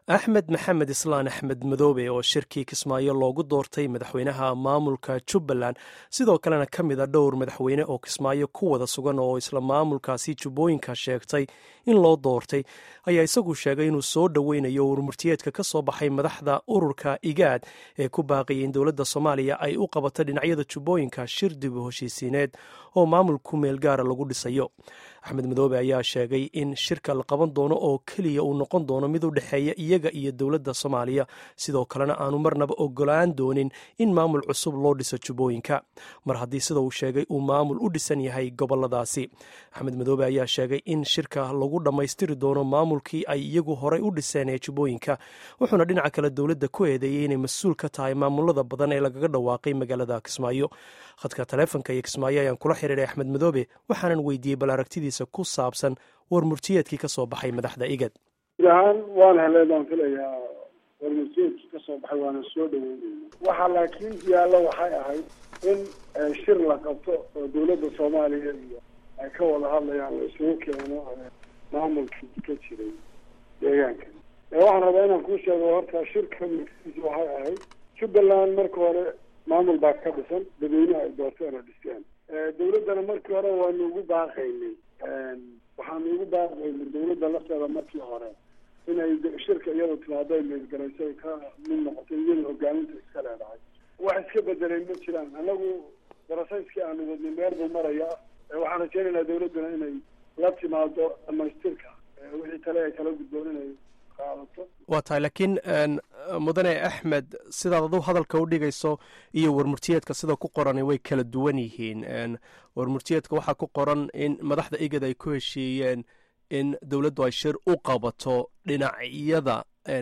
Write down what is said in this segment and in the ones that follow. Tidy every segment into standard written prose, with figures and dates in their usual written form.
axmed maxamed islaan axmed madoobe oo shirkii kismaayo loogu doortay madaxweynaha maamulka jubbaland sidoo kalena ka mid a dhowr madaxweyne oo kismaayo ku wada sugan oo isla maamulkaasi jubbooyinka sheegtay in loo doortay ayaa isagu sheegay inuu soo dhoweynayo urmurtiyeedka ka soo baxay madaxda ururka igaad ee ku baaqiyay in dowladda soomaaliya ay u qabato dhinacyada jubbooyinka shir dib u heshiisiineed oo maamulku meel gaara lagu dhisayo. axmed madoobe ayaa sheegay in shirka la qaban doono oo keliya uu noqon doono mid u dhexeeya iyaga iyo dowladda soomaaliya sidoo kalena aanu marnaba ogolaan doonin in maamul cusub loo dhiso jubbooyinka mar haddii sida uu sheegay uu maamul u dhisan yahay goboladaasi. axmed madoobe ayaa sheegay in shirka lagu dhammaystiri doono maamulkii ay iyagu horey u dhiseen ee jubbooyinka wuxuuna dhinaca kale dowladda ku eedeeyey inay mas-uul ka tahay maamulada badan ee lagaga dhawaaqay magaalada kismaayo. khadka taleefonka iyo kismaayo ayaan kula xiriiray axmed madoobe waxaanan weydiiyey bal aragtidiisa ku saabsan warmurtiyeedkii ka soo baxay madaxda igad. ahaan waan helay baan filayaa warmurtiyeedkii ka soo baxay waana soo dhaweynayna waxa laakiin yaalla waxay ahayd in shir la qabto oo dowladda soomaaliya iyo ay ka wada hadlayaan la isugu keeno maamulkii ka jiray deegaanka. waxaan rabaa inaan kuu sheego horta shirka murtidiisa waxay ahayd jubbaland marka hore maamul baa ka dhisan dadweynaha ay doorteen oo dhiseen dowladdana markii hore waanu ugu baaqaynay waxaanu ugu baaqaynay dowladda lafteeda markii hore inay shirka iyadu timaado ay meelgalayso ay ka mid noqotay iyada hogaaminta iska leedahay. wax iska bedelay ma jiraan. anagu darasayskii aanu wadnay meel buu marayaa waxaan rajeynaynaa dowladduna inay la timaado dhamaystirka wixii tale ay kala gudboon inay qaadato. waa tahay laakiin mudane axmed sidaad aduu hadalka u dhigayso iyo warmurtiyeedka sida ku qorani way kala duwan yihiin. warmurtiyeedka waxaa ku qoran in madaxda igad ay ku heshiiyeen in dowladdu ay shir u qabato dhinacyada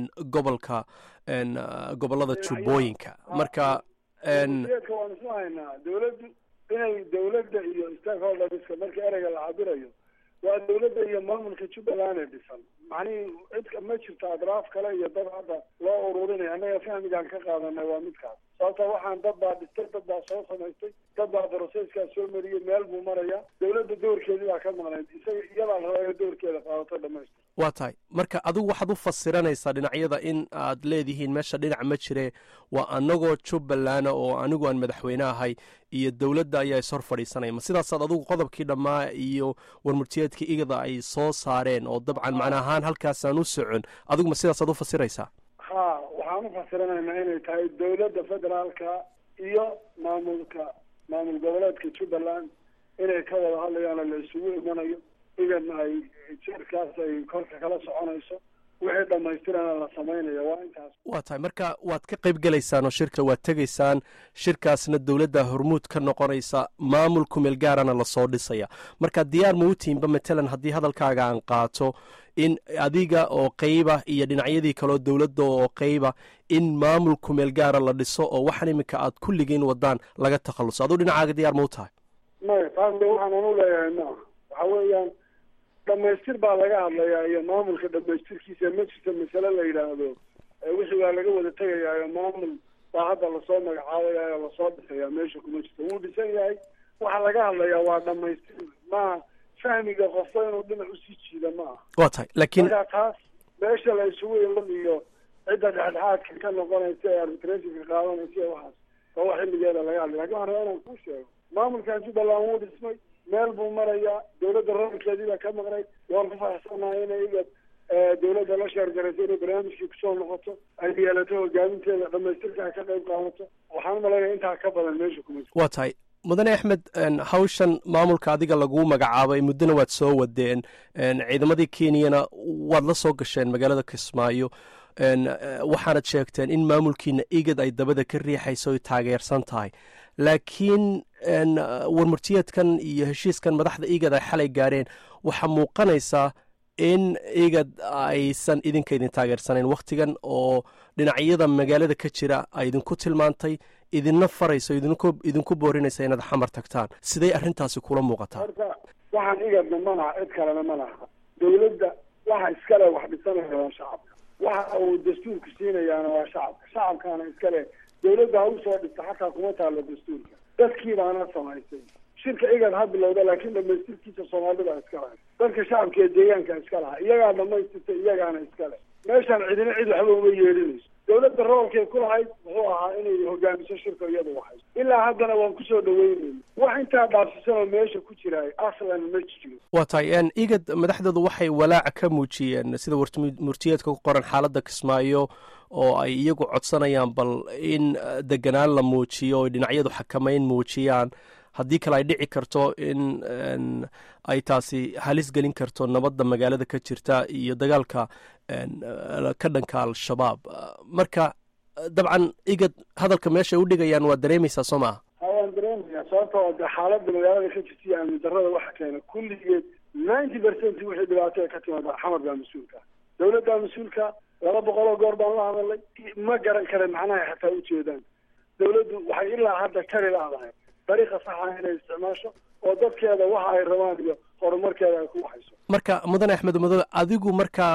gobolada jubbooyinka marka waan isu haynaa dowladdu inay dowladda iyo stakeholderska marka ereyga la cabirayo waa dowladda iyo maamulka jubbaland ee dhisan macnihii cid ma jirto adraaf kale iyo dad hadda loo ururinaya annaga fahmigaan ka qaadanay waa midkaas sababta waxaan dad baa dhistay dad baa soo samaystay dad baa broceskaa soo mariyey meel buu marayaa dowladda doorkeedii baa ka maqnayd isaga iyadaa la rabaa inay doorkeeda qaadato dhamaystir. waa tahay marka adigu waxaad u fasiranaysaa dhinacyada in aad leedihiin meesha dhinac ma jire waa anagoo jubbalanda oo anigu aan madaxweyne ahay iyo dowladda ayaa is hor fadhiisanaya ma sidaasaad adigu qodobkii dhammaa iyo warmurtiyeedkii igada ay soo saareen oo dabcan macna ahaan halkaasaan u socon adigu ma sidaasaad u fasiraysaa? ha waxaan u fasiranaynaa inay tahay dowladda federaalka iyo maamul goboleedka jubbaland inay ka wada hadlayaan oo la isugu imanayo igadna ay shirkaas ay korka kala soconayso wixii dhamaystirana la samaynayo waa intaas. waa tahay marka waad ka qayb gelaysaan oo shirka waad tegaysaan shirkaasna dowladda hormuud ka noqonaysa maamulku meel gaarana lasoo dhisaya marka diyaar ma u tihinba matalan haddii hadalkaaga aan qaato in adiga oo qayba iyo dhinacyadii kaleo dowladda oo qayba in maamulku meel gaara la dhiso oo waxaan iminka aad kulligiin wadaan laga takhalluso aduu dhinacaaga diyaar ma u tahay? maya taas waxaan u leeyahay maaha waxa weeyaan dhamaystir baa laga hadlayaa iyo maamulka dhamaystirkiisa ma jirto masale la yidhaahdo wixii waa laga wada tegayaayo maamul baa hadda lasoo magacaabayayo lasoo dhisayaa meesha kuma jirto wuu dhisan yahay waxa laga hadlayaa waa dhamaystir maaha fahmiga qofka inuu dhinac usii jiida maaha. waa tahay laakiin marka taas meesha la isugu iman iyo cidda dhexdhexaadka ka noqonaysa ee arbitrationka qaadanaysa iyo waxaas waa wax xilligeeda laga hadlay lakin waxaan rabaa inaan kuu sheego maamulkan jubbaland wuu dhismay meel buu marayaa dowladda rarkeedii baa ka maqnayd waan ku faraxsanahay inay igad dowladda la sheergarayso inay barnaamijkii kusoo noqoto ay yeelato hogaaminteeda dhamaystirka ay ka qayb qaadato waxaan umaleeyaa intaa ka badan meesha kuma jirto. waa tahay mudane axmed hawshan maamulka adiga laguu magacaabay muddona waad soo wadeen ciidamadii kenyana waad la soo gasheen magaalada kismaayo waxaanad sheegteen in maamulkiina igad ay dabada ka riixayso ay taageersan tahay laakiin warmurtiyeedkan iyo heshiiskan madaxda igad ay xalay gaareen waxaa muuqanaysaa in igad aysan idinka idin taageersanayn wakhtigan oo dhinacyada magaalada ka jira ay idinku tilmaantay idinna farayso idinku boorinaysa inaad xamar tagtaan siday arrintaasi kula muuqataa? horta waxaan igadna ma laha cid kalena ma laha dowladda waxa iskale wax dhisanaya waa shacabka waxa uu dastuurka siinayaana waa shacabkaana iskale dowladda ha usoo dhista xataa kuma taalo dastuurka dadkii baana samaysay shirka igad ha bilowda laakiin dhamaystirkiisa soomaalida iska lahay dadka shacabka ee deegaanka iska laha iyagaa dhamaystirta iyagaana iskale meeshaan cidina cid waxba uma yeelinayso. dawladda roolkay ku lahayd wuxuu ahaa inay hogaamiso shirka iyada waxay ilaa haddana waan kusoo dhaweynayna wax intaa dhaafsisanoo meesha ku jiraay aslan ma jiro. waa tahay igad madaxdoodu waxay walaaca ka muujiyeen sida murtiyeedka ku qoran xaaladda Kismaayo oo ay iyagu codsanayaan bal in deganaan la muujiyo oo dhinacyadu xakamayn muujiyaan haddii kale ay dhici karto in ay taasi halis gelin karto nabadda magaalada ka jirta iyo dagaalka ka dhanka al-shabaab. marka dabcan igad hadalka meesha u dhigayaan waa dareemaysaa soo maaha? waan dareemayaa sababtoo de xaaladda magaalada ka jirta iyo amni darrada waxa keena kulligeed 90% wixii dhibaato ka timaada xamar baa mas-uulka dawladda mas-uulka 200 goor baan la hadalay ma garan kare macnaha xataa ujeedaan. dawladdu waxay ilaa hadda kari laadahay dariiqa saxa inay isticmaasho oo dadkeeda waxa ay rabaan iyo horumarkeeda ay ku waxayso. marka mudane axmed madoobe adigu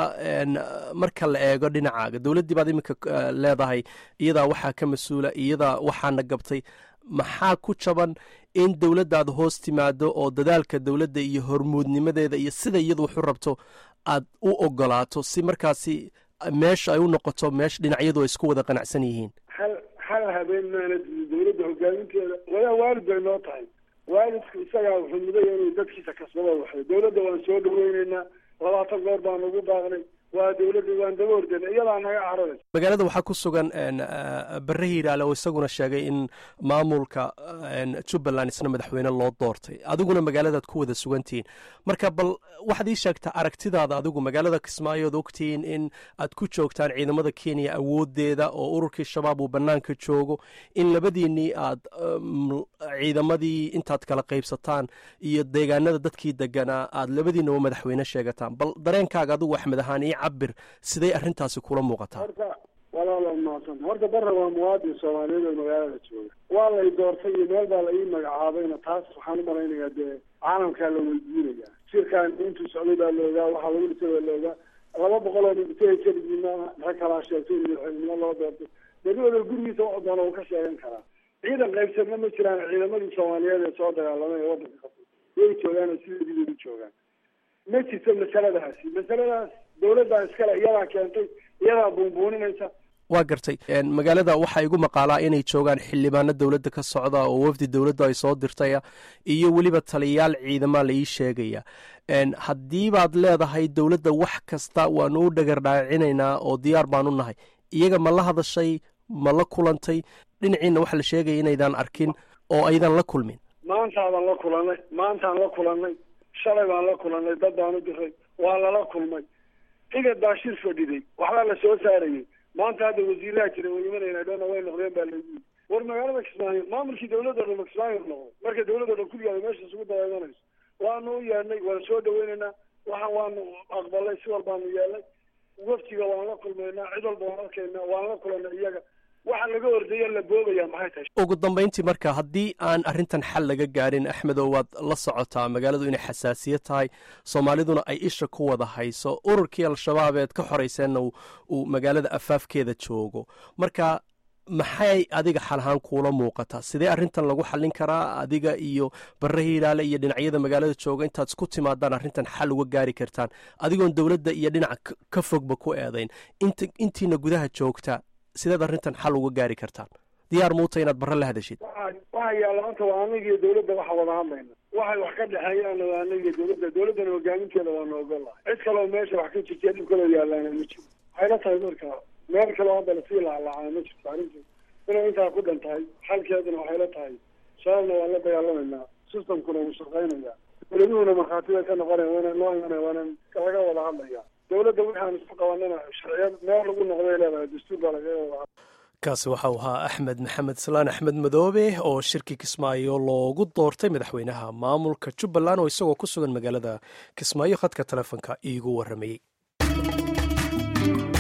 marka la eego dhinacaaga dawladdii baad iminka leedahay iyadaa waxaa ka mas-uula iyadaa waxaana gabtay maxaa ku jaban in dawladdaad hoos timaado oo dadaalka dawladda iyo hormuudnimadeeda iyo sida iyadu waxu rabto aad u ogolaato si markaasi meesha ay u noqoto meesha dhinacyadu ay isku wada qanacsan yihiin? hal habeen maana dawladda hogaaminteeda walaa waalid bay noo tahay. waalidku isagaa wuxuu mudaya inuu dadkiisa kasbado waxay dawladda waan soo dhaweyneynaa 20 goor baan ugu baaqnay waa dawladda waan daba ordayna iyadaa naga cararaysa. magaalada waxaa ku sugan Barre Hiiraale oo isaguna sheegay in maamulka Jubbaland isna madaxweyne loo doortay adiguna magaaladaad ku wada sugantihiin. marka bal waxaad ii sheegtaa aragtidaada adigu magaalada Kismaayo ad ogtihiin in aad ku joogtaan ciidamada Kenya awoodeeda oo ururkii shabaab uu banaanka joogo in labadiinii aad ciidamadii intaad kala qaybsataan iyo deegaanada dadkii deganaa aad labadiinaba madaxweyne sheegataan. bal dareenkaaga adigu axmed ahaan ii cabir siday arrintaasi kula muuqataa? horta walaalo mahadsan horta Barre waa muwaadin Soomaaliyeed oo magaalada jooga waa lay doortay iyo meel baa la ii magacaabayna taas waxaan u malaynayaa dee caalamkaa la weydiinayaa shirkan intuu socday baa loogaa waxaa lagu dhisay baa loogaa 200 oo dhintay keligiina rag kalaa sheegtay in madaxweynimo loo doortay dadwada gurigiisa wax doona uu ka sheegan karaa. ciidan qaybsanna ma jiraan ciidamadii Soomaaliyeed ee soo dagaalamay ee waddanka qabtay way joogaan sidii u joogaan. ma jirto masaladaas dawladda iskale iyadaa keentay iyadaa buunbuuninaysa. waa gartay magaalada waxaa igu maqaalaa inay joogaan xildhibaano dawladda ka socda oo wafdi dawladda ay soo dirtaya iyo weliba taliyayaal ciidamaa la ii sheegaya. haddii baad leedahay dawladda wax kasta waanu u dhagardhaacinaynaa oo diyaar baanu nahay iyaga ma la hadashay ma la kulantay dhinaciina waxa la sheegaya inaydaan arkin oo aydan la kulmin? maantaan la kulanay shalay baan la kulanay dad baan u diray waa lala kulmay igad baa shir fadhiday waxbaa la soo saarayay maanta hadda wasiiraha jira way imanayna dhana way noqdeen baa lagu yidhi war magaalada Kismaayo maamulkii dawladda oo Kismaayo noqdo marka dawladda oo kulligeeda meesha isugu dawaadanayso waanu u yeernay waan soo dhaweynaynaa waanu aqbalay si walbaanu yeelay waftiga waan la kulmaynaa cid walba waan arkaynaa waan la kulanay iyaga waxa laga ordaya la boobaya maxay tahay. ugu dambeyntii marka haddii aan arrintan xal laga gaarin axmedow waad la socotaa magaaladu inay xasaasiyad tahay soomaaliduna ay isha ku wada hayso ururkii al-shabaab eed ka xorayseenna uu magaalada afaafkeeda joogo. marka maxay adiga xal ahaan kuula muuqataa sidee arrintan lagu xallin karaa adiga iyo Barre Hiiraale iyo dhinacyada magaalada jooga intaad isku timaadaan arrintan xal uga gaari kartaan adigoon dawladda iyo dhinaca ka fogba ku eedayn intiina gudaha joogta sideed arrintan xal uga gaari kartaan? diyaar muuta inaad Barre la hadashid? waxa yaalla maanta waa aniga iyo dawladda waxa wada hadlayna waxay wax ka dhexeeyaan waa aniga iyo dawladdana hogaaminteeda waa noogolahay cid kaloo meesha wax ka jirta dhib kaloo yaalaana ma jiro. waxay la tahay marka meel kaloo hadda lasii laalaacana ma jirto arrinta inay intaa ku dhan tahay xalkeeduna waxay la tahay shabaabna waan la dagaalamaynaa systemkuna wuu shaqaynayaa dawladuhuna markhaatida ka noqonaya waana loo imanaya waana laga wada hadlaya dawladda waxaan isku qabanana sharciyad meel lagu noqday leedahay dastuur baa lagaga wada hadlaya. kaasi waxau ahaa axmed maxamed salaan axmed madoobe oo shirkii Kismaayo loogu doortay madaxweynaha maamulka Jubbaland oo isagoo ku sugan magaalada Kismaayo khadka taleefanka iigu waramayay.